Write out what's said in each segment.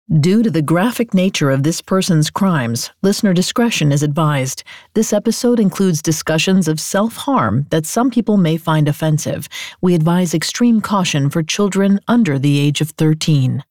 Due to the graphic nature of this person's crimes, listener discretion is advised. This episode includes discussions of self-harm that some people may find offensive. We advise extreme caution for children under the age of 13.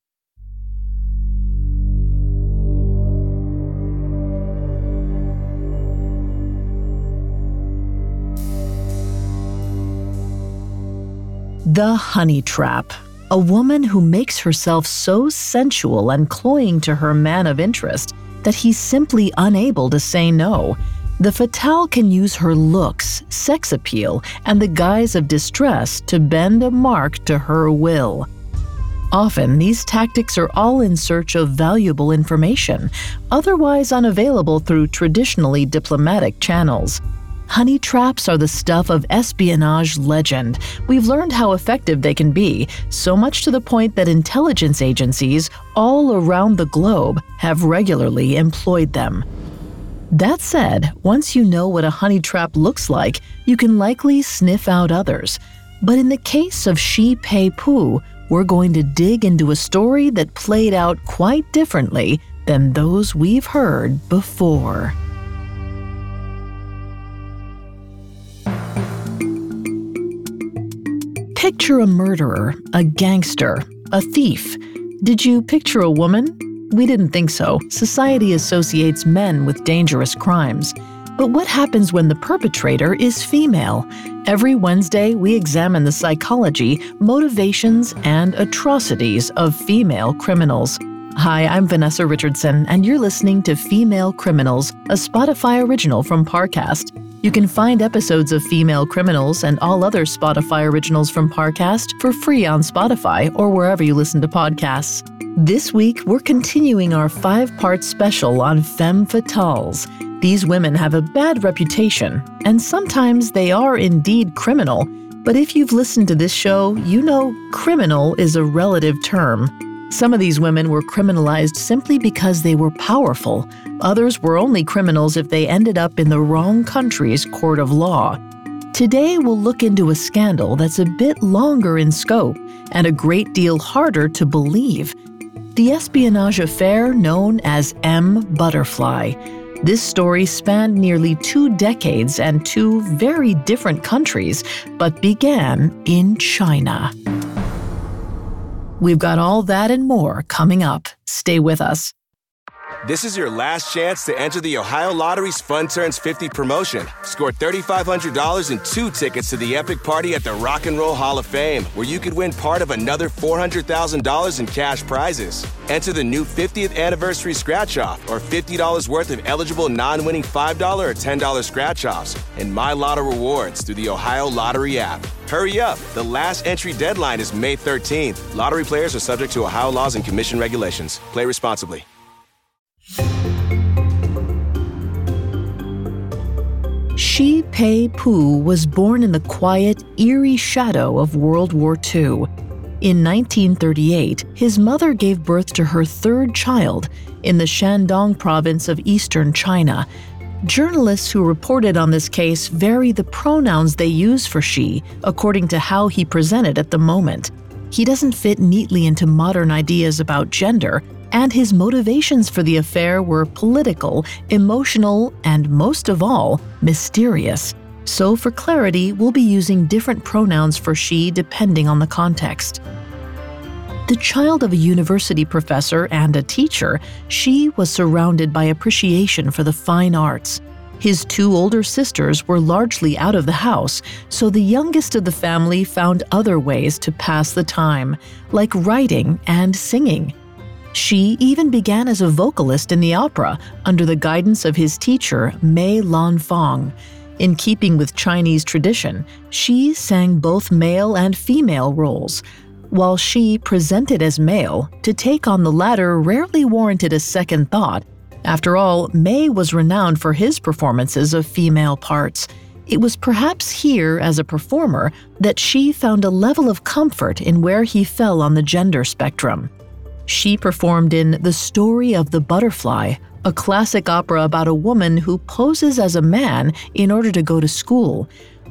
The honey trap. A woman who makes herself so sensual and cloying to her man of interest that he's simply unable to say no. The fatale can use her looks, sex appeal, and the guise of distress to bend a mark to her will. Often, these tactics are all in search of valuable information, otherwise unavailable through traditionally diplomatic channels. Honey traps are the stuff of espionage legend. We've learned how effective they can be, so much to the point that intelligence agencies all around the globe have regularly employed them. That said, once you know what a honey trap looks like, you can likely sniff out others. But in the case of Shi Pei-pu, we're going to dig into a story that played out quite differently than those we've heard before. Picture a murderer, a gangster, a thief. Did you picture a woman? We didn't think so. Society associates men with dangerous crimes. But what happens when the perpetrator is female? Every Wednesday, we examine the psychology, motivations, and atrocities of female criminals. Hi, I'm Vanessa Richardson, and you're listening to Female Criminals, a Spotify original from Parcast. You can find episodes of Female Criminals and all other Spotify originals from Parcast for free on Spotify or wherever you listen to podcasts. This week, we're continuing our 5-part special on femme fatales. These women have a bad reputation, and sometimes they are indeed criminal. But if you've listened to this show, you know criminal is a relative term. Some of these women were criminalized simply because they were powerful. Others were only criminals if they ended up in the wrong country's court of law. Today, we'll look into a scandal that's a bit longer in scope and a great deal harder to believe. The espionage affair known as M. Butterfly. This story spanned nearly 2 decades and 2 very different countries, but began in China. We've got all that and more coming up. Stay with us. This is your last chance to enter the Ohio Lottery's Fun Turns 50 promotion. Score $3,500 and 2 tickets to the epic party at the Rock and Roll Hall of Fame, where you could win part of another $400,000 in cash prizes. Enter the new 50th anniversary scratch-off or $50 worth of eligible non-winning $5 or $10 scratch-offs and My Lotto rewards through the Ohio Lottery app. Hurry up! The last entry deadline is May 13th. Lottery players are subject to Ohio laws and commission regulations. Play responsibly. Shi Pei-pu was born in the quiet, eerie shadow of World War II. In 1938, his mother gave birth to her 3rd child in the Shandong province of eastern China. Journalists who reported on this case vary the pronouns they use for Shi according to how he presented at the moment. He doesn't fit neatly into modern ideas about gender, and his motivations for the affair were political, emotional, and most of all, mysterious. So for clarity, we'll be using different pronouns for Shi depending on the context. The child of a university professor and a teacher, Shi was surrounded by appreciation for the fine arts. His 2 older sisters were largely out of the house, so the youngest of the family found other ways to pass the time, like writing and singing. Shi even began as a vocalist in the opera under the guidance of his teacher, Mei Lanfang. In keeping with Chinese tradition, Shi sang both male and female roles. While Shi presented as male, to take on the latter rarely warranted a second thought. After all, Mei was renowned for his performances of female parts. It was perhaps here, as a performer, that Shi found a level of comfort in where he fell on the gender spectrum. Shi performed in The Story of the Butterfly, a classic opera about a woman who poses as a man in order to go to school.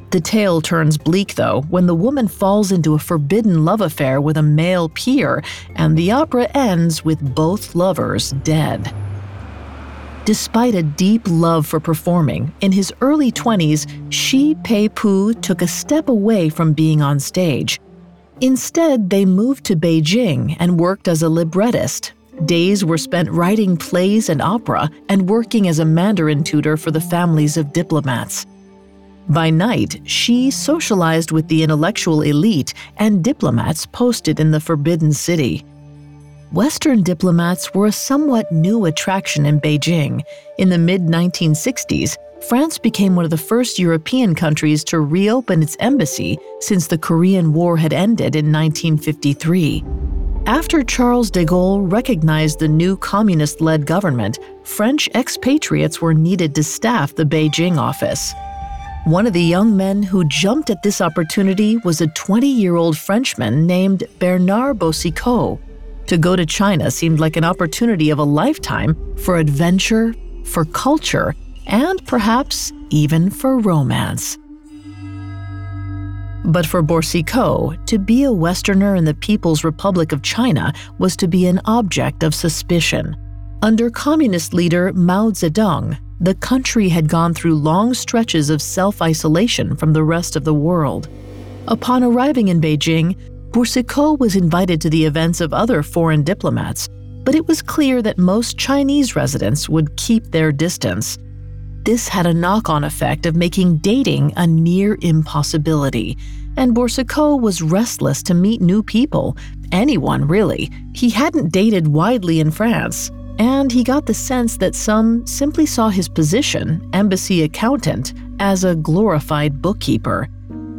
The tale turns bleak, though, when the woman falls into a forbidden love affair with a male peer, and the opera ends with both lovers dead. Despite a deep love for performing, in his early 20s, Shi Pei-pu took a step away from being on stage. Instead, they moved to Beijing and worked as a librettist. Days were spent writing plays and opera and working as a Mandarin tutor for the families of diplomats. By night, Shi socialized with the intellectual elite and diplomats posted in the Forbidden City. Western diplomats were a somewhat new attraction in Beijing. In the mid-1960s, France became one of the first European countries to reopen its embassy since the Korean War had ended in 1953. After Charles de Gaulle recognized the new communist-led government, French expatriates were needed to staff the Beijing office. One of the young men who jumped at this opportunity was a 20-year-old Frenchman named Bernard Boucicaut. To go to China seemed like an opportunity of a lifetime for adventure, for culture, and perhaps even for romance. But for Boucicaut, to be a Westerner in the People's Republic of China was to be an object of suspicion. Under communist leader Mao Zedong, the country had gone through long stretches of self-isolation from the rest of the world. Upon arriving in Beijing, Boucicaut was invited to the events of other foreign diplomats, but it was clear that most Chinese residents would keep their distance. This had a knock-on effect of making dating a near impossibility, and Boucicaut was restless to meet new people, anyone really. He hadn't dated widely in France, and he got the sense that some simply saw his position, embassy accountant, as a glorified bookkeeper.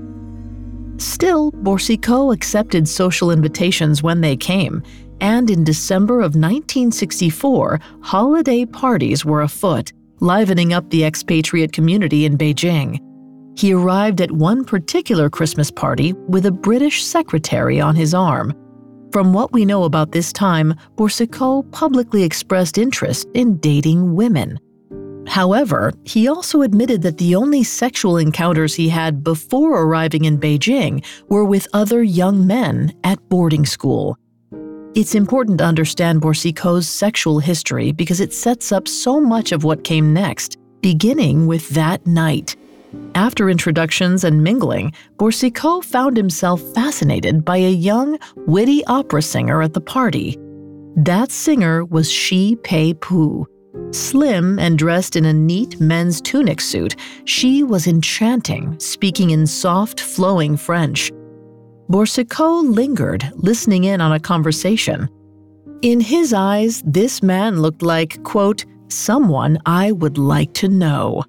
Still, Boucicaut accepted social invitations when they came, and in December of 1964, holiday parties were afoot, livening up the expatriate community in Beijing. He arrived at one particular Christmas party with a British secretary on his arm. From what we know about this time, Boucicaut publicly expressed interest in dating women. However, he also admitted that the only sexual encounters he had before arriving in Beijing were with other young men at boarding school. It's important to understand Boucicaut's sexual history because it sets up so much of what came next, beginning with that night. After introductions and mingling, Boucicaut found himself fascinated by a young, witty opera singer at the party. That singer was Shi Pei-pu. Slim and dressed in a neat men's tunic suit, she was enchanting, speaking in soft, flowing French. Boucicaut lingered, listening in on a conversation. In his eyes, this man looked like, quote, someone I would like to know.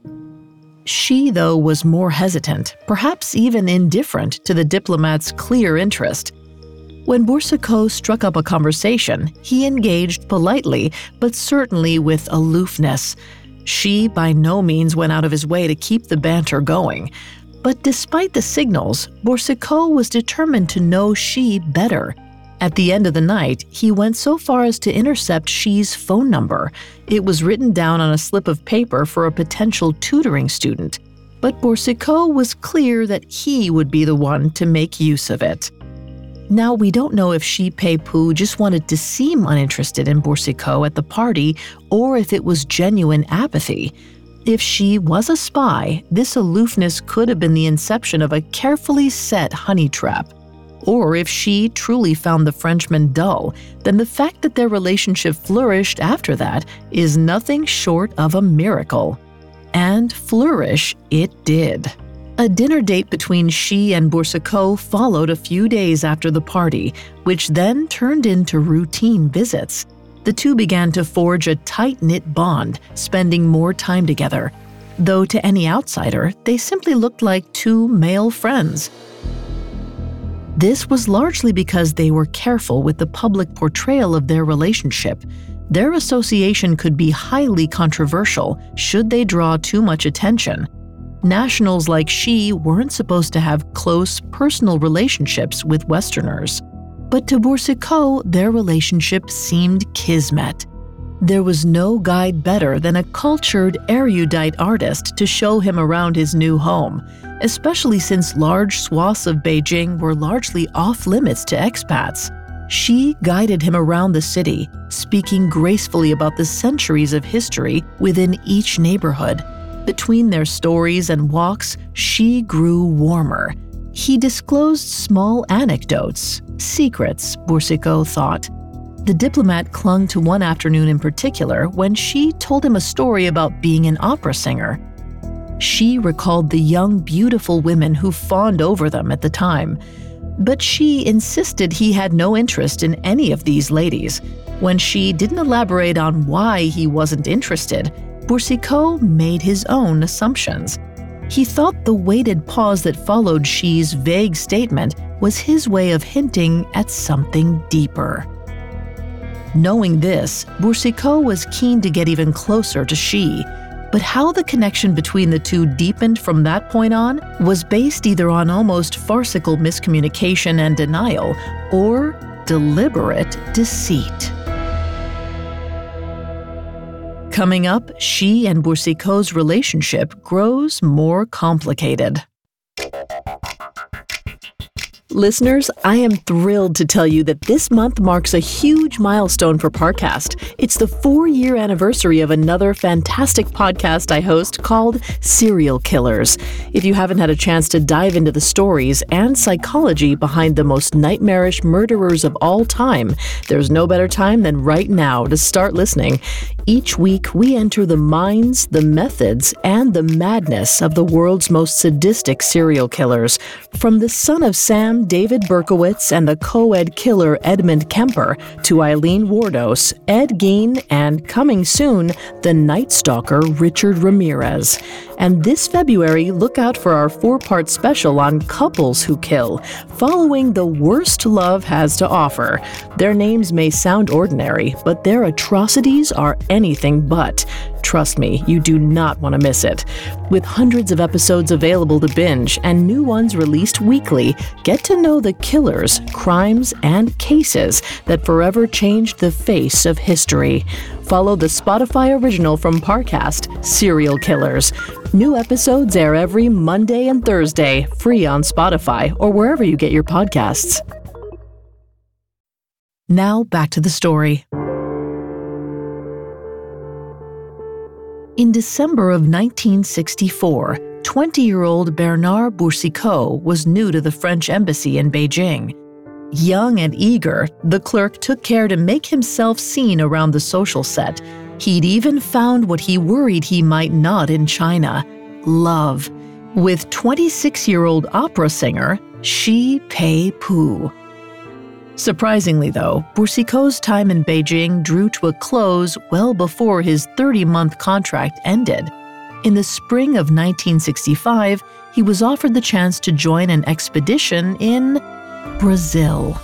She, though, was more hesitant, perhaps even indifferent to the diplomat's clear interest. When Boucicaut struck up a conversation, he engaged politely, but certainly with aloofness. She by no means went out of his way to keep the banter going. But despite the signals, Boucicaut was determined to know Shi better. At the end of the night, he went so far as to intercept Shi's phone number. It was written down on a slip of paper for a potential tutoring student. But Boucicaut was clear that he would be the one to make use of it. Now, we don't know if Shi Pei-pu just wanted to seem uninterested in Boucicaut at the party or if it was genuine apathy. If she was a spy, this aloofness could have been the inception of a carefully set honey trap. Or if she truly found the Frenchman dull, then the fact that their relationship flourished after that is nothing short of a miracle. And flourish it did. A dinner date between Shi and Boucicaut followed a few days after the party, which then turned into routine visits. The two began to forge a tight-knit bond, spending more time together. Though to any outsider, they simply looked like two male friends. This was largely because they were careful with the public portrayal of their relationship. Their association could be highly controversial should they draw too much attention. Nationals like Shi weren't supposed to have close, personal relationships with Westerners. But to Boucicaut, their relationship seemed kismet. There was no guide better than a cultured, erudite artist to show him around his new home, especially since large swaths of Beijing were largely off-limits to expats. She guided him around the city, speaking gracefully about the centuries of history within each neighborhood. Between their stories and walks, she grew warmer. He disclosed small anecdotes, secrets, Boursicot thought. The diplomat clung to one afternoon in particular when she told him a story about being an opera singer. She recalled the young, beautiful women who fawned over them at the time. But she insisted he had no interest in any of these ladies. When she didn't elaborate on why he wasn't interested, Boursicot made his own assumptions. He thought the weighted pause that followed Xi's vague statement was his way of hinting at something deeper. Knowing this, Boursicot was keen to get even closer to Xi, but how the connection between the two deepened from that point on was based either on almost farcical miscommunication and denial or deliberate deceit. Coming up, Xi and Boursicot's relationship grows more complicated. Listeners, I am thrilled to tell you that this month marks a huge milestone for Parcast. It's the 4-year anniversary of another fantastic podcast I host called Serial Killers. If you haven't had a chance to dive into the stories and psychology behind the most nightmarish murderers of all time, there's no better time than right now to start listening. Each week, we enter the minds, the methods, and the madness of the world's most sadistic serial killers. From the son of Sam, David Berkowitz, and the co-ed killer Edmund Kemper, to Eileen Wardos, Ed Gein, and coming soon, the Night Stalker Richard Ramirez. And this February, look out for our 4-part special on couples who kill, following the worst love has to offer. Their names may sound ordinary, but their atrocities are anything but. Trust me, you do not want to miss it. With hundreds of episodes available to binge and new ones released weekly, get to know the killers, crimes, and cases that forever changed the face of history. Follow the Spotify original from Parcast, Serial Killers. New episodes air every Monday and Thursday, free on Spotify or wherever you get your podcasts. Now back to the story. In December of 1964, 20-year-old Bernard Boursicot was new to the French embassy in Beijing. Young and eager, the clerk took care to make himself seen around the social set. He'd even found what he worried he might not in China: love, with 26-year-old opera singer Xi Peipu. Surprisingly, though, Boursicot's time in Beijing drew to a close well before his 30-month contract ended. In the spring of 1965, he was offered the chance to join an expedition in Brazil.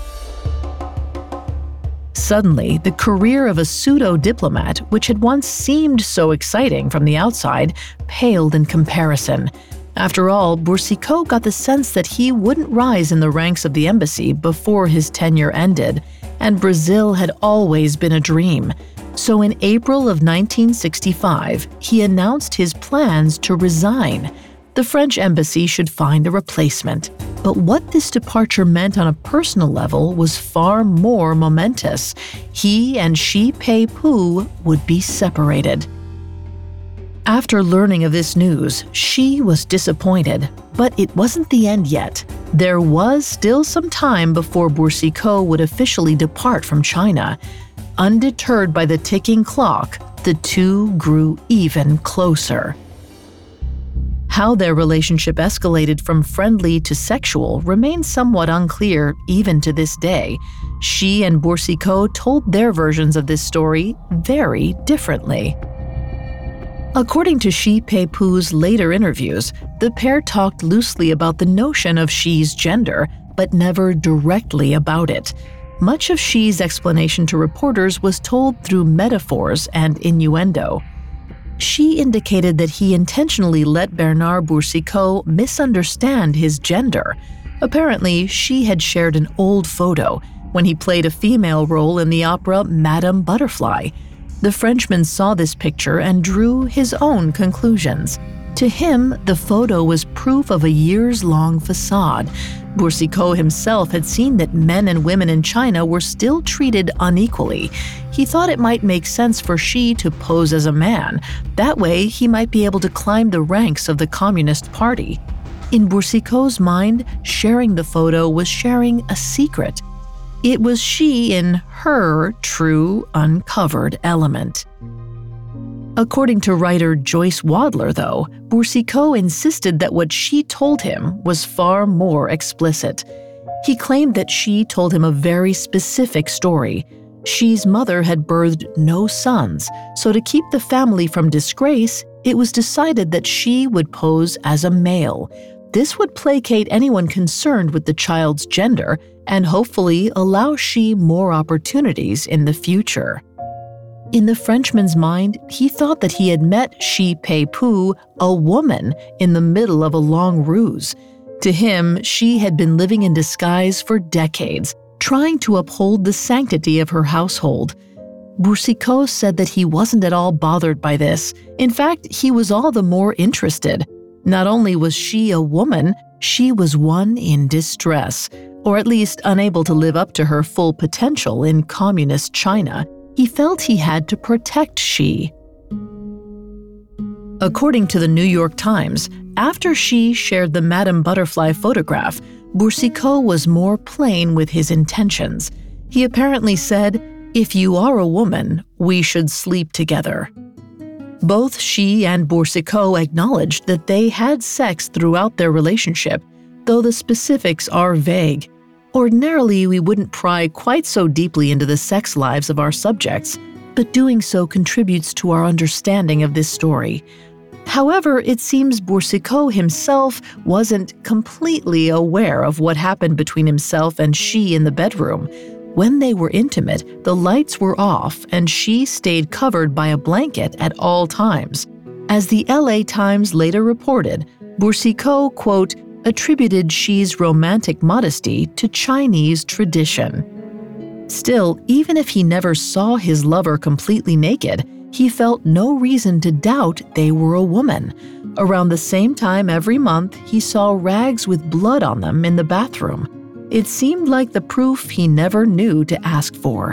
Suddenly, the career of a pseudo-diplomat, which had once seemed so exciting from the outside, paled in comparison. After all, Boursicot got the sense that he wouldn't rise in the ranks of the embassy before his tenure ended, and Brazil had always been a dream. So in April of 1965, he announced his plans to resign. The French embassy should find a replacement. But what this departure meant on a personal level was far more momentous. He and Xi Peipu would be separated. After learning of this news, Xi was disappointed, but it wasn't the end yet. There was still some time before Boursicot would officially depart from China. Undeterred by the ticking clock, the two grew even closer. How their relationship escalated from friendly to sexual remains somewhat unclear even to this day. Xi and Boursicot told their versions of this story very differently. According to Xi Peipu's later interviews, the pair talked loosely about the notion of Xi's gender, but never directly about it. Much of Xi's explanation to reporters was told through metaphors and innuendo. Xi indicated that he intentionally let Bernard Boursicot misunderstand his gender. Apparently, Xi had shared an old photo when he played a female role in the opera Madame Butterfly. The Frenchman saw this picture and drew his own conclusions. To him, the photo was proof of a years-long facade. Boucicault himself had seen that men and women in China were still treated unequally. He thought it might make sense for Xi to pose as a man. That way, he might be able to climb the ranks of the Communist Party. In Boucicault's mind, sharing the photo was sharing a secret. It was Xi in her true, uncovered element. According to writer Joyce Wadler, though, Boucicault insisted that what Xi told him was far more explicit. He claimed that Xi told him a very specific story. Xi's mother had birthed no sons, so to keep the family from disgrace, it was decided that Xi would pose as a male. This would placate anyone concerned with the child's gender and hopefully allow Xi more opportunities in the future. In the Frenchman's mind, he thought that he had met Xi Peipu, a woman, in the middle of a long ruse. To him, Xi had been living in disguise for decades, trying to uphold the sanctity of her household. Boucicault said that he wasn't at all bothered by this. In fact, he was all the more interested. Not only was she a woman, she was one in distress, or at least unable to live up to her full potential in communist China. He felt he had to protect Xi. According to the New York Times, after Xi shared the Madame Butterfly photograph, Boucicault was more plain with his intentions. He apparently said, "If you are a woman, we should sleep together." Both Xi and Boucicault acknowledged that they had sex throughout their relationship, though the specifics are vague. Ordinarily, we wouldn't pry quite so deeply into the sex lives of our subjects, but doing so contributes to our understanding of this story. However, it seems Boucicault himself wasn't completely aware of what happened between himself and Xi in the bedroom. When they were intimate, the lights were off and Xi stayed covered by a blanket at all times. As the LA Times later reported, Boucicault, quote, attributed Xi's romantic modesty to Chinese tradition. Still, even if he never saw his lover completely naked, he felt no reason to doubt they were a woman. Around the same time every month, he saw rags with blood on them in the bathroom. It seemed like the proof he never knew to ask for.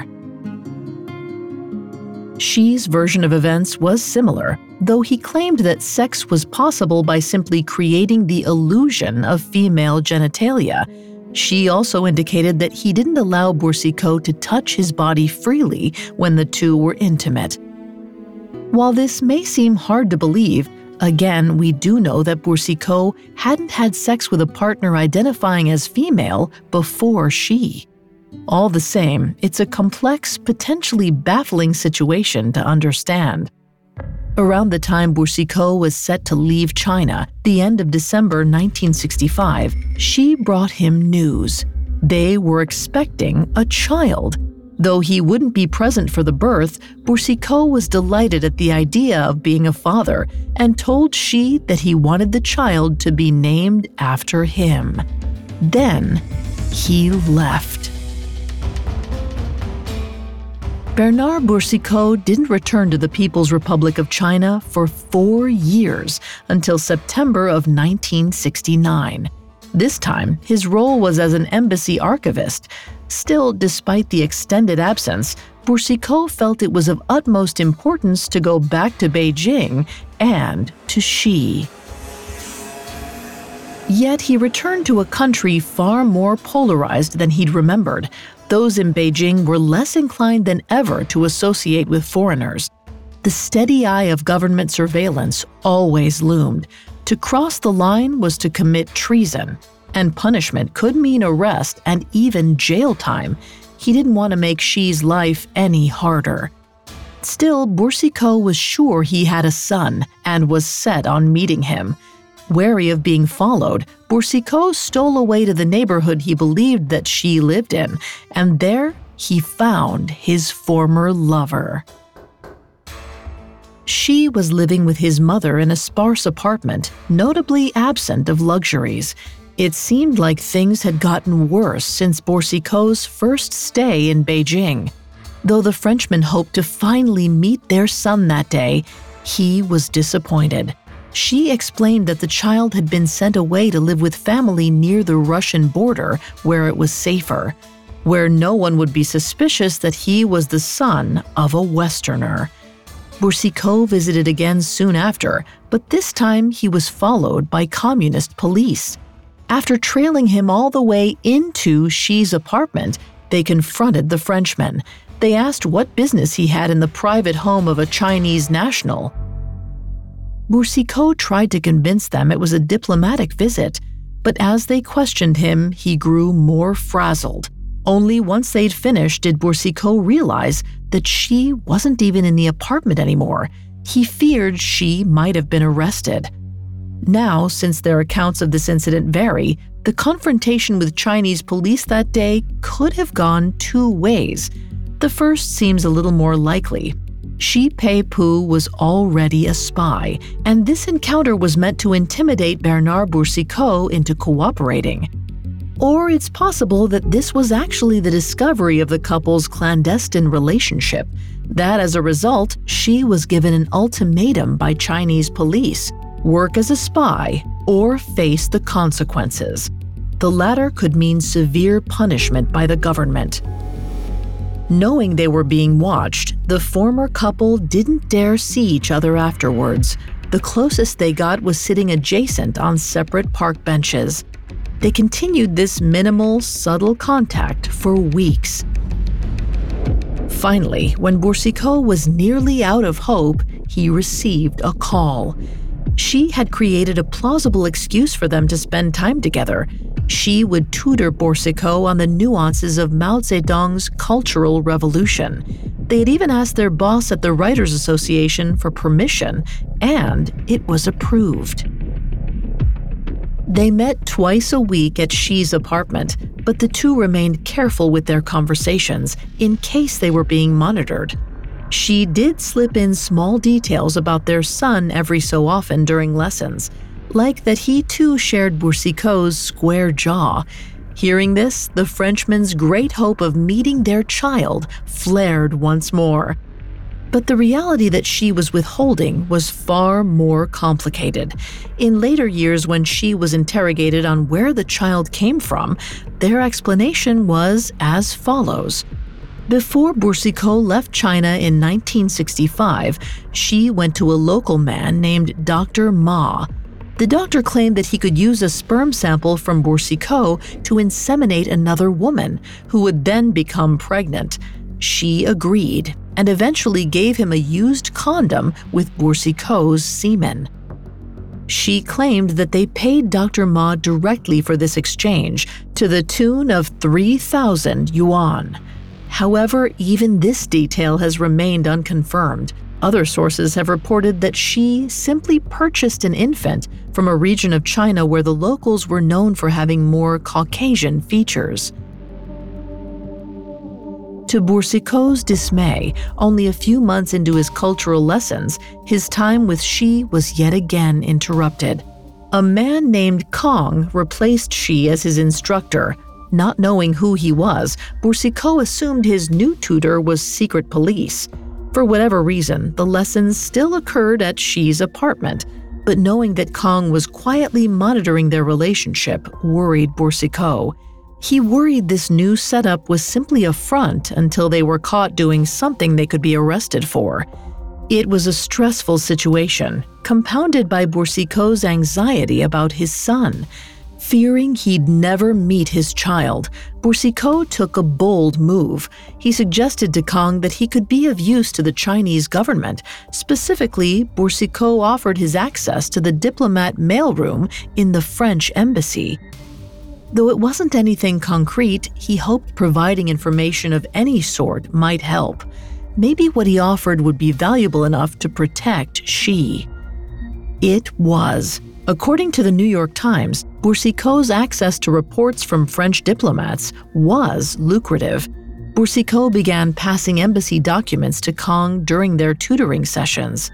Xi's version of events was similar, though he claimed that sex was possible by simply creating the illusion of female genitalia. Xi also indicated that he didn't allow Boucicault to touch his body freely when the two were intimate. While this may seem hard to believe, again, we do know that Boucicault hadn't had sex with a partner identifying as female before Xi. All the same, it's a complex, potentially baffling situation to understand. Around the time Boucicault was set to leave China, the end of December 1965, Xi brought him news. They were expecting a child. Though he wouldn't be present for the birth, Boucicault was delighted at the idea of being a father and told Xi that he wanted the child to be named after him. Then, he left. Bernard Boucicault didn't return to the People's Republic of China for 4 years, until September of 1969. This time, his role was as an embassy archivist. Still, despite the extended absence, Boucicault felt it was of utmost importance to go back to Beijing and to Xi. Yet he returned to a country far more polarized than he'd remembered. Those in Beijing were less inclined than ever to associate with foreigners. The steady eye of government surveillance always loomed. To cross the line was to commit treason, and punishment could mean arrest and even jail time. He didn't want to make Xi's life any harder. Still, Boucicault was sure he had a son and was set on meeting him. Wary of being followed, Boucicault stole away to the neighborhood he believed that Xi lived in, and there he found his former lover. Xi was living with his mother in a sparse apartment, notably absent of luxuries. It seemed like things had gotten worse since Boucicault's first stay in Beijing. Though the Frenchman hoped to finally meet their son that day, he was disappointed. She explained that the child had been sent away to live with family near the Russian border, where it was safer, where no one would be suspicious that he was the son of a Westerner. Boucicault visited again soon after, but this time he was followed by communist police. After trailing him all the way into Xi's apartment, they confronted the Frenchman. They asked what business he had in the private home of a Chinese national. Boucicault tried to convince them it was a diplomatic visit, but as they questioned him, he grew more frazzled. Only once they'd finished did Boucicault realize that Xi wasn't even in the apartment anymore. He feared Xi might have been arrested. Now, since their accounts of this incident vary, the confrontation with Chinese police that day could have gone two ways. The first seems a little more likely. Xi Peipu was already a spy, and this encounter was meant to intimidate Bernard Boucicault into cooperating. Or it's possible that this was actually the discovery of the couple's clandestine relationship, that as a result, Xi was given an ultimatum by Chinese police: work as a spy or face the consequences. The latter could mean severe punishment by the government. Knowing they were being watched, the former couple didn't dare see each other afterwards. The closest they got was sitting adjacent on separate park benches. They continued this minimal, subtle contact for weeks. Finally, when Boucicault was nearly out of hope, he received a call. Xi had created a plausible excuse for them to spend time together. Xi would tutor Boucicault on the nuances of Mao Zedong's Cultural Revolution. They had even asked their boss at the Writers' Association for permission, and it was approved. They met twice a week at Xi's apartment, but the two remained careful with their conversations in case they were being monitored. Xi did slip in small details about their son every so often during lessons, like that he too shared Boucicault's square jaw. Hearing this, the Frenchman's great hope of meeting their child flared once more. But the reality that Xi was withholding was far more complicated. In later years, when Xi was interrogated on where the child came from, their explanation was as follows. Before Boucicault left China in 1965, Xi went to a local man named Dr. Ma. The doctor claimed that he could use a sperm sample from Boucicault to inseminate another woman, who would then become pregnant. Xi agreed, and eventually gave him a used condom with Boucicault's semen. Xi claimed that they paid Dr. Ma directly for this exchange, to the tune of 3,000 yuan. However, even this detail has remained unconfirmed. Other sources have reported that Xi simply purchased an infant from a region of China where the locals were known for having more Caucasian features. To Boucicault's dismay, only a few months into his cultural lessons, his time with Xi was yet again interrupted. A man named Kong replaced Xi as his instructor. Not knowing who he was, Boucicault assumed his new tutor was secret police. For whatever reason, the lessons still occurred at Xi's apartment, but knowing that Kong was quietly monitoring their relationship worried Boucicault. He worried this new setup was simply a front until they were caught doing something they could be arrested for. It was a stressful situation, compounded by Boucicault's anxiety about his son. Fearing he'd never meet his child, Boucicault took a bold move. He suggested to Kong that he could be of use to the Chinese government. Specifically, Boucicault offered his access to the diplomat mailroom in the French embassy. Though it wasn't anything concrete, he hoped providing information of any sort might help. Maybe what he offered would be valuable enough to protect Xi. It was. According to the New York Times, Boucicault's access to reports from French diplomats was lucrative. Boucicault began passing embassy documents to Kong during their tutoring sessions.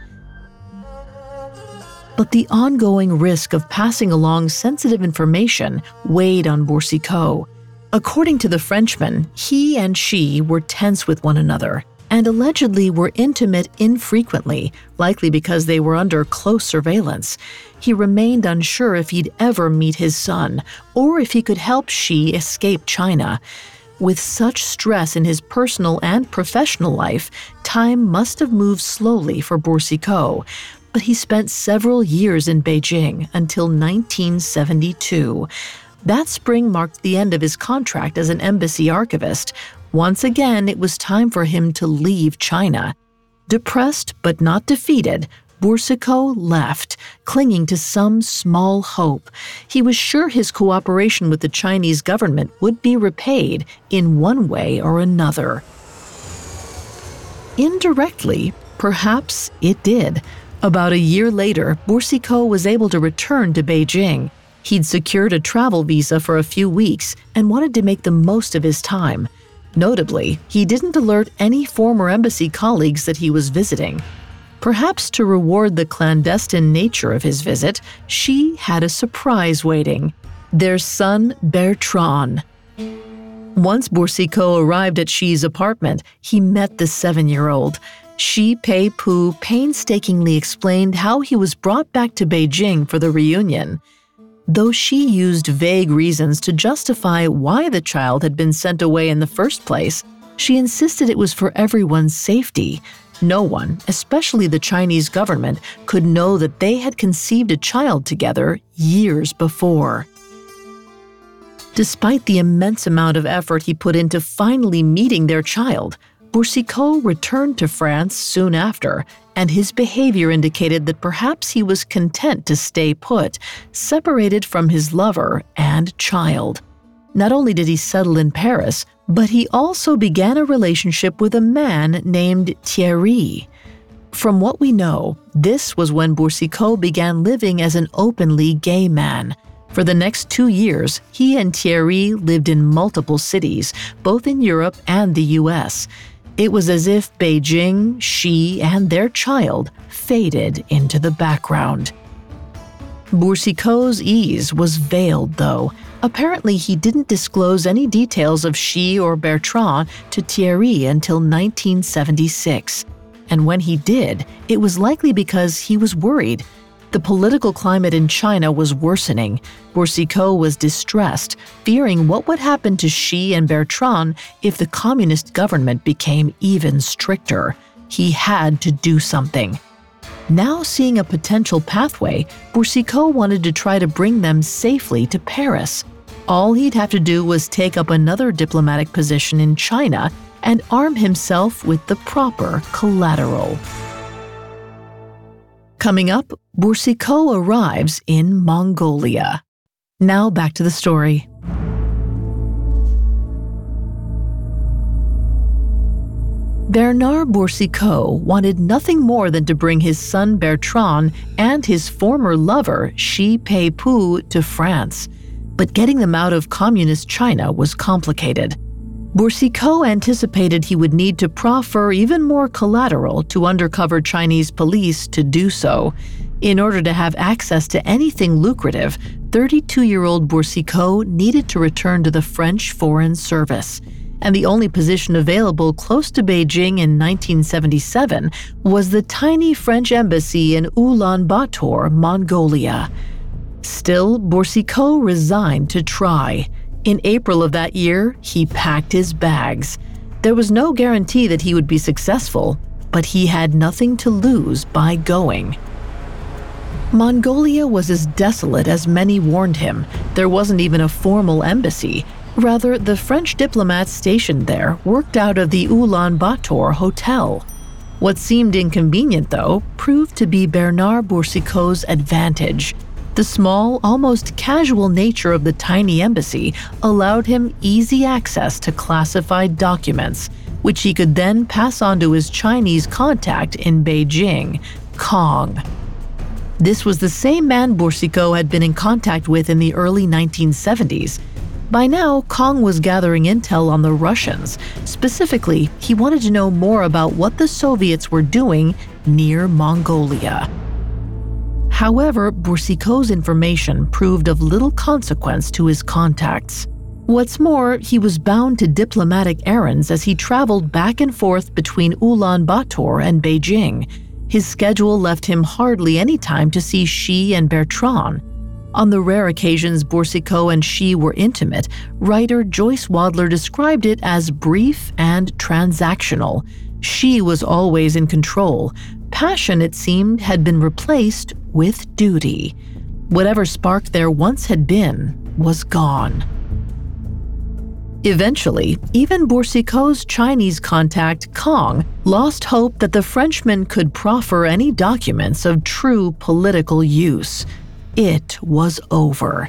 But the ongoing risk of passing along sensitive information weighed on Boucicault. According to the Frenchman, he and she were tense with one another and allegedly were intimate infrequently, likely because they were under close surveillance. He remained unsure if he'd ever meet his son or if he could help Xi escape China. With such stress in his personal and professional life, time must have moved slowly for Boucicault, but he spent several years in Beijing until 1972. That spring marked the end of his contract as an embassy archivist. Once again, it was time for him to leave China. Depressed but not defeated, Boucicault left, clinging to some small hope. He was sure his cooperation with the Chinese government would be repaid in one way or another. Indirectly, perhaps it did. About a year later, Boucicault was able to return to Beijing. He'd secured a travel visa for a few weeks and wanted to make the most of his time. Notably, he didn't alert any former embassy colleagues that he was visiting. Perhaps to reward the clandestine nature of his visit, Xi had a surprise waiting: their son Bertrand. Once Boucicault arrived at Xi's apartment, he met the 7-year-old. Xi Peipu painstakingly explained how he was brought back to Beijing for the reunion. Though Xi used vague reasons to justify why the child had been sent away in the first place, she insisted it was for everyone's safety. No one, especially the Chinese government, could know that they had conceived a child together years before. Despite the immense amount of effort he put into finally meeting their child, Boucicault returned to France soon after, and his behavior indicated that perhaps he was content to stay put, separated from his lover and child. Not only did he settle in Paris, but he also began a relationship with a man named Thierry. From what we know, this was when Boucicault began living as an openly gay man. For the next 2 years, he and Thierry lived in multiple cities, both in Europe and the US. It was as if Beijing, Xi, and their child faded into the background. Boucicault's ease was veiled, though. Apparently, he didn't disclose any details of Xi or Bertrand to Thierry until 1976. And when he did, it was likely because he was worried. The political climate in China was worsening. Boucicault was distressed, fearing what would happen to Xi and Bertrand if the communist government became even stricter. He had to do something. Now seeing a potential pathway, Boucicault wanted to try to bring them safely to Paris. All he'd have to do was take up another diplomatic position in China and arm himself with the proper collateral. Coming up, Boucicault arrives in Mongolia. Now back to the story. Bernard Boucicault wanted nothing more than to bring his son Bertrand and his former lover Xi Peipu to France. But getting them out of communist China was complicated. Boucicault anticipated he would need to proffer even more collateral to undercover Chinese police to do so. In order to have access to anything lucrative, 32-year-old Boucicault needed to return to the French Foreign Service. And the only position available close to Beijing in 1977 was the tiny French embassy in Ulaanbaatar, Mongolia. Still, Boucicault resigned to try. In April of that year, he packed his bags. There was no guarantee that he would be successful, but he had nothing to lose by going. Mongolia was as desolate as many warned him. There wasn't even a formal embassy. Rather, the French diplomats stationed there worked out of the Ulaanbaatar hotel. What seemed inconvenient, though, proved to be Bernard Boucicault's advantage. The small, almost casual nature of the tiny embassy allowed him easy access to classified documents, which he could then pass on to his Chinese contact in Beijing, Kong. This was the same man Boucicault had been in contact with in the early 1970s. By now, Kong was gathering intel on the Russians. Specifically, he wanted to know more about what the Soviets were doing near Mongolia. However, Boucicault's information proved of little consequence to his contacts. What's more, he was bound to diplomatic errands as he traveled back and forth between Ulaanbaatar and Beijing. His schedule left him hardly any time to see Xi and Bertrand. On the rare occasions Boucicault and Xi were intimate, writer Joyce Wadler described it as brief and transactional. Xi was always in control. Passion, it seemed, had been replaced with duty. Whatever spark there once had been was gone. Eventually, even Boucicault's Chinese contact, Kong, lost hope that the Frenchman could proffer any documents of true political use. It was over.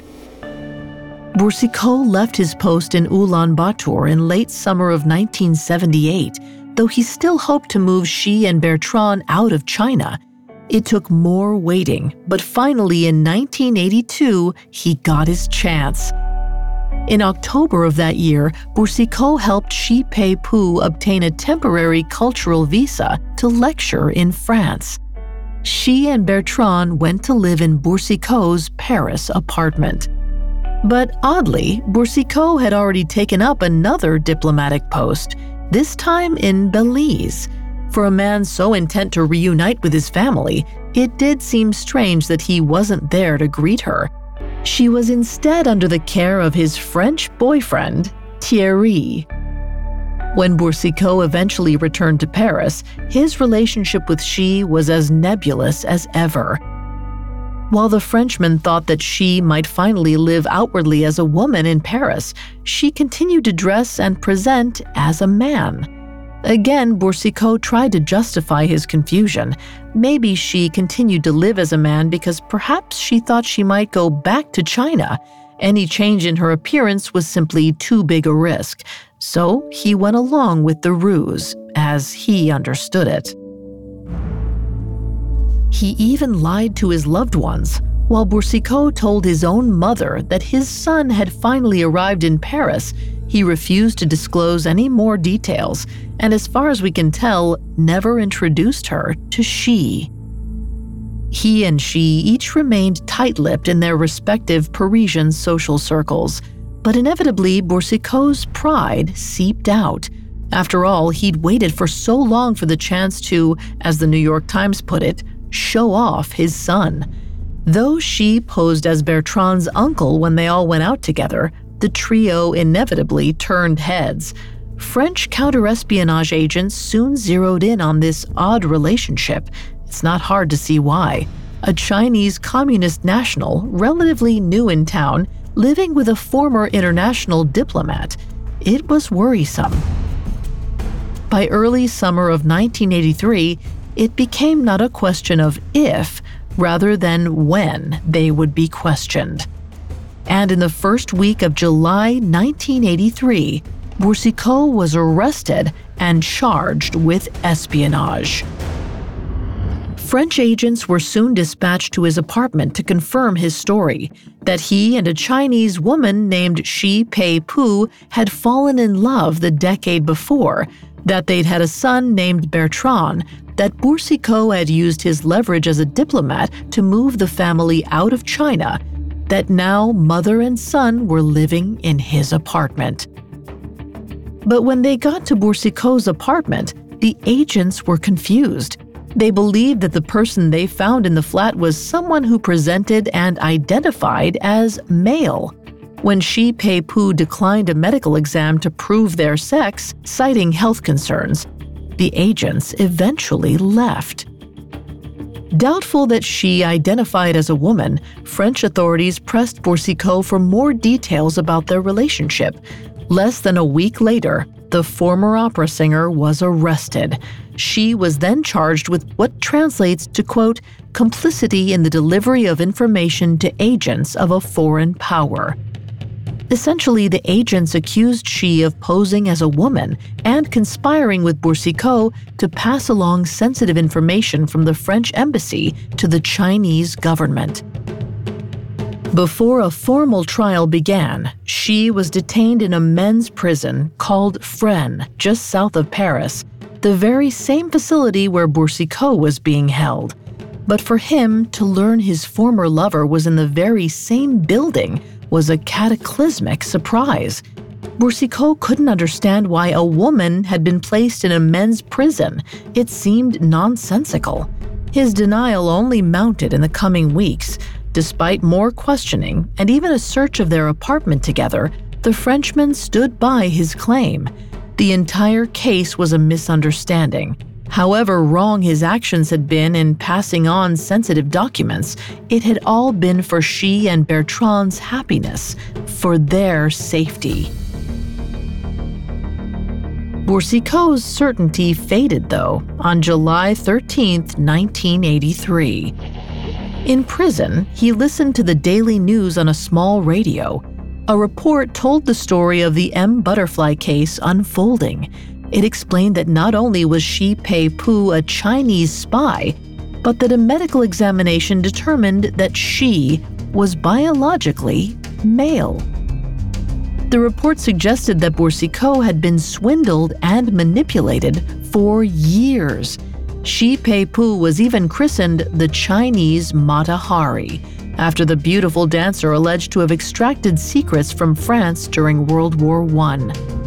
Boucicault left his post in Ulaanbaatar in late summer of 1978, though he still hoped to move Xi and Bertrand out of China. It took more waiting, but finally in 1982, he got his chance. In October of that year, Boucicault helped Xi Peipu obtain a temporary cultural visa to lecture in France. Xi and Bertrand went to live in Boucicault's Paris apartment. But oddly, Boucicault had already taken up another diplomatic post, this time in Belize. For a man so intent to reunite with his family, it did seem strange that he wasn't there to greet her. She was instead under the care of his French boyfriend, Thierry. When Boucicault eventually returned to Paris, his relationship with Xi was as nebulous as ever. While the Frenchman thought that Xi might finally live outwardly as a woman in Paris, she continued to dress and present as a man. Again, Boucicault tried to justify his confusion. Maybe Xi continued to live as a man because perhaps she thought she might go back to China. Any change in her appearance was simply too big a risk. So he went along with the ruse, as he understood it. He even lied to his loved ones. While Boucicault told his own mother that his son had finally arrived in Paris, he refused to disclose any more details, and as far as we can tell, never introduced her to Xi. He and Xi each remained tight-lipped in their respective Parisian social circles, but inevitably Boucicault's pride seeped out. After all, he'd waited for so long for the chance to, as the New York Times put it, show off his son. Though Xi posed as Bertrand's uncle when they all went out together, the trio inevitably turned heads. French counter-espionage agents soon zeroed in on this odd relationship. It's not hard to see why. A Chinese communist national, relatively new in town, living with a former international diplomat. It was worrisome. By early summer of 1983, it became not a question of if, rather than when they would be questioned. And in the first week of July 1983, Boucicault was arrested and charged with espionage. French agents were soon dispatched to his apartment to confirm his story, that he and a Chinese woman named Xi Peipu had fallen in love the decade before, that they'd had a son named Bertrand, that Boucicault had used his leverage as a diplomat to move the family out of China, that now mother and son were living in his apartment. But when they got to Boucicault's apartment, the agents were confused. They believed that the person they found in the flat was someone who presented and identified as male. When Xi Peipu declined a medical exam to prove their sex, citing health concerns, the agents eventually left. Doubtful that Xi identified as a woman, French authorities pressed Boucicault for more details about their relationship. Less than a week later, the former opera singer was arrested. Xi was then charged with what translates to, quote, complicity in the delivery of information to agents of a foreign power. Essentially, the agents accused Xi of posing as a woman and conspiring with Boucicault to pass along sensitive information from the French embassy to the Chinese government. Before a formal trial began, Xi was detained in a men's prison called Fresnes, just south of Paris, the very same facility where Boucicault was being held. But for him to learn his former lover was in the very same building was a cataclysmic surprise. Boucicault couldn't understand why a woman had been placed in a men's prison. It seemed nonsensical. His denial only mounted in the coming weeks. Despite more questioning and even a search of their apartment together, the Frenchman stood by his claim. The entire case was a misunderstanding. However wrong his actions had been in passing on sensitive documents, it had all been for she and Bertrand's happiness, for their safety. Boucicault's certainty faded, though, on July 13, 1983. In prison, he listened to the daily news on a small radio. A report told the story of the M. Butterfly case unfolding. It explained that not only was Shi Pei-pu a Chinese spy, but that a medical examination determined that she was biologically male. The report suggested that Boucicault had been swindled and manipulated for years. Shi Pei-pu was even christened the Chinese Mata Hari, after the beautiful dancer alleged to have extracted secrets from France during World War I.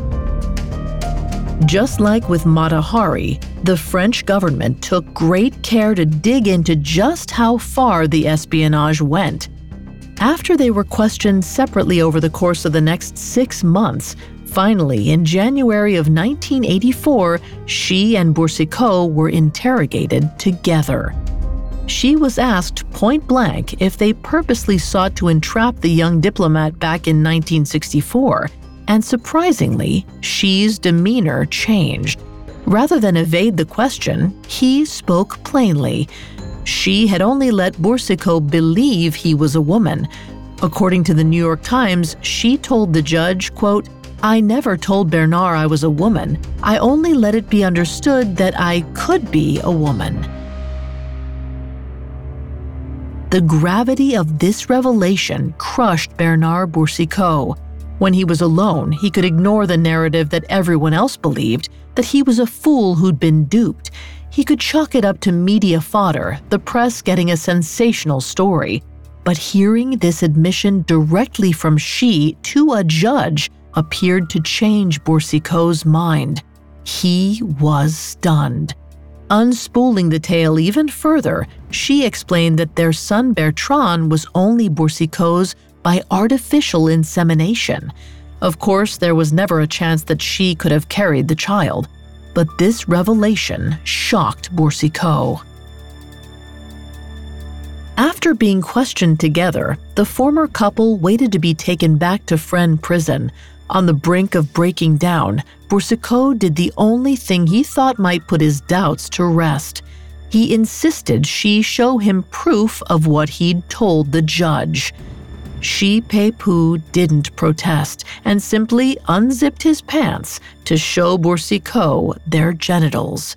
Just like with Mata Hari, the French government took great care to dig into just how far the espionage went. After they were questioned separately over the course of the next 6 months, finally, in January of 1984, Shi and Boucicault were interrogated together. She was asked point-blank if they purposely sought to entrap the young diplomat back in 1964, and surprisingly, Shi's demeanor changed. Rather than evade the question, he spoke plainly. Shi had only let Boucicault believe he was a woman. According to the New York Times, she told the judge, quote, "I never told Bernard I was a woman. I only let it be understood that I could be a woman." The gravity of this revelation crushed Bernard Boucicault. When he was alone, he could ignore the narrative that everyone else believed, that he was a fool who'd been duped. He could chalk it up to media fodder, the press getting a sensational story. But hearing this admission directly from Shi to a judge appeared to change Boucicault's mind. He was stunned. Unspooling the tale even further, Shi explained that their son Bertrand was only Boucicault's by artificial insemination. Of course, there was never a chance that Shi could have carried the child. But this revelation shocked Boucicault. After being questioned together, the former couple waited to be taken back to Fresnes prison. On the brink of breaking down, Boucicault did the only thing he thought might put his doubts to rest. He insisted she show him proof of what he'd told the judge. Shi Pei-pu didn't protest and simply unzipped his pants to show Boucicault their genitals.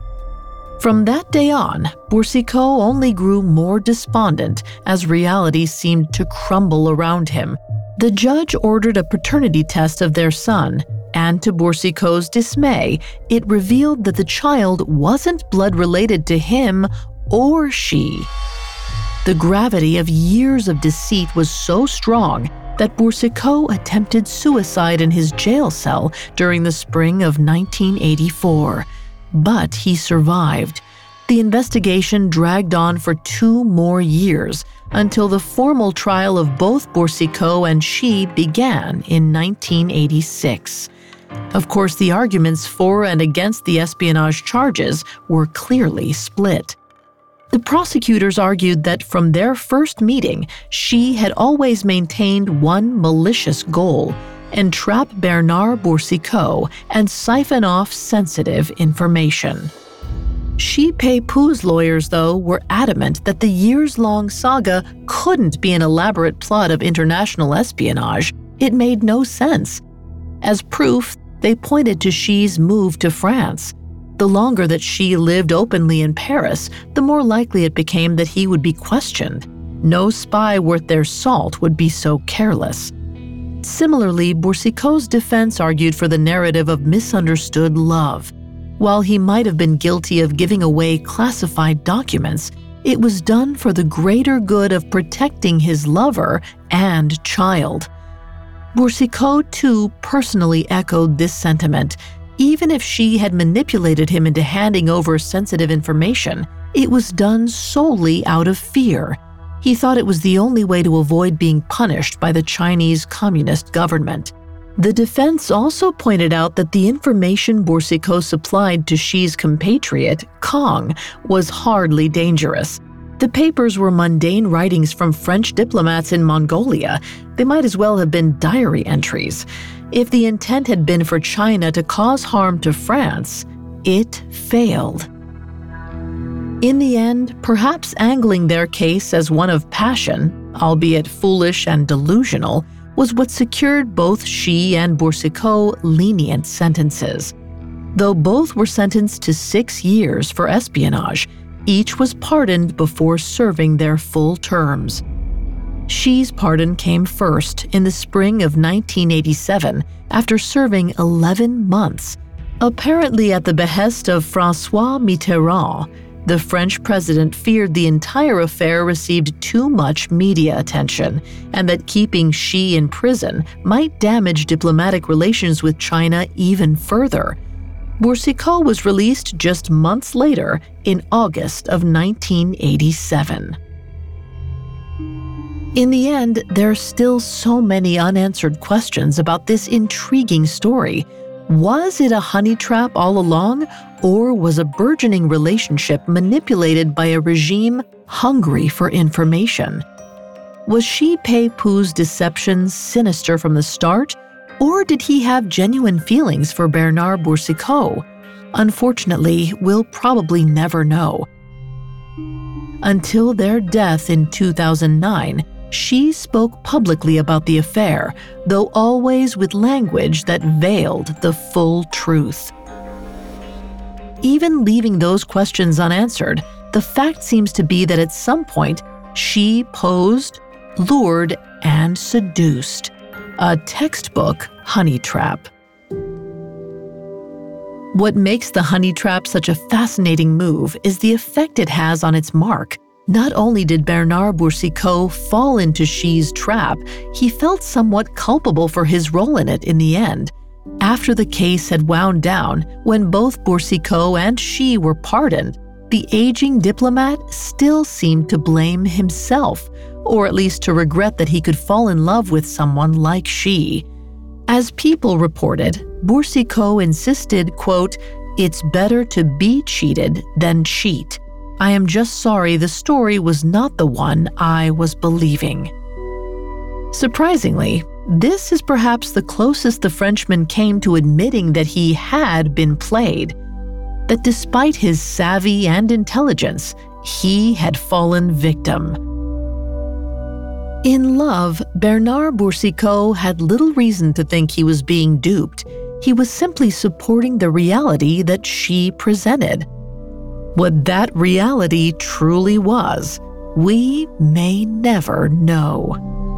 From that day on, Boucicault only grew more despondent as reality seemed to crumble around him. The judge ordered a paternity test of their son, and to Boucicault's dismay, it revealed that the child wasn't blood-related to him or Shi. The gravity of years of deceit was so strong that Boucicault attempted suicide in his jail cell during the spring of 1984. But he survived. The investigation dragged on for 2 more years until the formal trial of both Boucicault and Shi began in 1986. Of course, the arguments for and against the espionage charges were clearly split. The prosecutors argued that from their first meeting, Shi had always maintained one malicious goal: entrap Bernard Boucicault and siphon off sensitive information. Shi Pei-pu's lawyers, though, were adamant that the years-long saga couldn't be an elaborate plot of international espionage. It made no sense. As proof, they pointed to Shi's move to France. The longer that Shi lived openly in Paris, the more likely it became that he would be questioned. No spy worth their salt would be so careless. Similarly, Boucicault's defense argued for the narrative of misunderstood love. While he might have been guilty of giving away classified documents, It was done for the greater good of protecting his lover and child. Boucicault, too, personally echoed this sentiment. Even if Xi had manipulated him into handing over sensitive information, it was done solely out of fear. He thought it was the only way to avoid being punished by the Chinese Communist government. The defense also pointed out that the information Boucicault supplied to Xi's compatriot, Kang, was hardly dangerous. The papers were mundane writings from French diplomats in Mongolia. They might as well have been diary entries. If the intent had been for China to cause harm to France, it failed. In the end, perhaps angling their case as one of passion, albeit foolish and delusional, was what secured both Xi and Boucicault lenient sentences. Though both were sentenced to 6 years for espionage, each was pardoned before serving their full terms. Xi's pardon came first in the spring of 1987 after serving 11 months, apparently at the behest of François Mitterrand. The French president feared the entire affair received too much media attention and that keeping Xi in prison might damage diplomatic relations with China even further. Boucicault was released just months later in August of 1987. In the end, there are still so many unanswered questions about this intriguing story. Was it a honey trap all along, or was a burgeoning relationship manipulated by a regime hungry for information? Was Xi Peipu's deception sinister from the start, or did he have genuine feelings for Bernard Boucicault? Unfortunately, we'll probably never know. Until their death in 2009, Xi spoke publicly about the affair, though always with language that veiled the full truth. Even leaving those questions unanswered, the fact seems to be that at some point, Xi posed, lured, and seduced. A textbook honey trap. What makes the honey trap such a fascinating move is the effect it has on its mark. Not only did Bernard Boucicault fall into Xi's trap, he felt somewhat culpable for his role in it in the end. After the case had wound down, when both Boucicault and Xi were pardoned, the aging diplomat still seemed to blame himself, or at least to regret that he could fall in love with someone like Xi. As People reported, Boucicault insisted, quote, "It's better to be cheated than cheat. I am just sorry the story was not the one I was believing." Surprisingly, this is perhaps the closest the Frenchman came to admitting that he had been played, that despite his savvy and intelligence, he had fallen victim. In love, Bernard Boucicault had little reason to think he was being duped. He was simply supporting the reality that Xi presented. What that reality truly was, we may never know.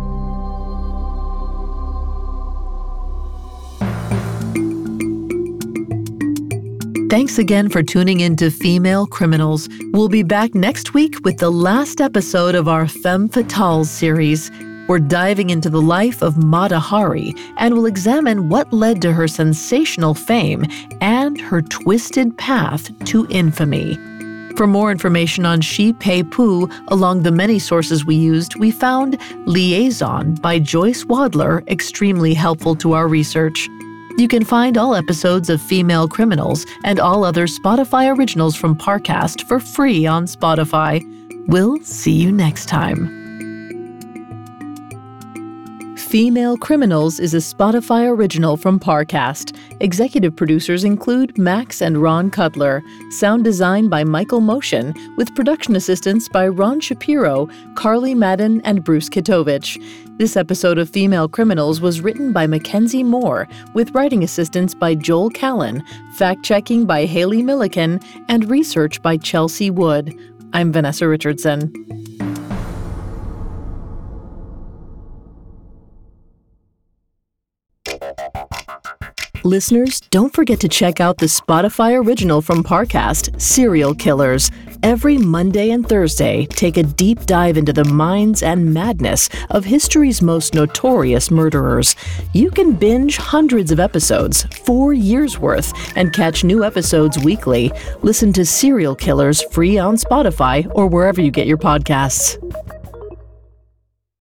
Thanks again for tuning in to Female Criminals. We'll be back next week with the last episode of our Femme Fatales series. We're diving into the life of Mata Hari and will examine what led to her sensational fame and her twisted path to infamy. For more information on Xi Peipu, along the many sources we used, we found Liaison by Joyce Wadler extremely helpful to our research. You can find all episodes of Female Criminals and all other Spotify originals from Parcast for free on Spotify. We'll see you next time. Female Criminals is a Spotify original from Parcast. Executive producers include Max and Ron Cutler. Sound design by Michael Motion, with production assistance by Ron Shapiro, Carly Madden, and Bruce Kitovich. This episode of Female Criminals was written by Mackenzie Moore, with writing assistance by Joel Callan, fact-checking by Haley Milliken, and research by Chelsea Wood. I'm Vanessa Richardson. Listeners, don't forget to check out the Spotify original from Parcast, Serial Killers. Every Monday and Thursday, take a deep dive into the minds and madness of history's most notorious murderers. You can binge hundreds of episodes, 4 years worth, and catch new episodes weekly. Listen to Serial Killers free on Spotify or wherever you get your podcasts.